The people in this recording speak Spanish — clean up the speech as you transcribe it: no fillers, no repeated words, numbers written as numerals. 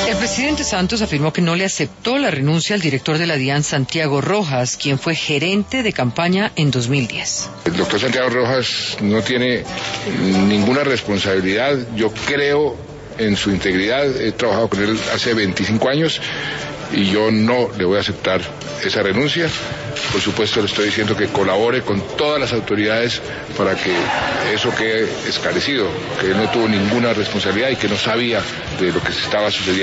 El presidente Santos afirmó que no le aceptó la renuncia al director de la DIAN, Santiago Rojas, quien fue gerente de campaña en 2010. El doctor Santiago Rojas no tiene ninguna responsabilidad. Yo creo en su integridad. He trabajado con él hace 25 años y yo no le voy a aceptar esa renuncia. Por supuesto, le estoy diciendo que colabore con todas las autoridades para que eso quede esclarecido, que él no tuvo ninguna responsabilidad y que no sabía de lo que se estaba sucediendo.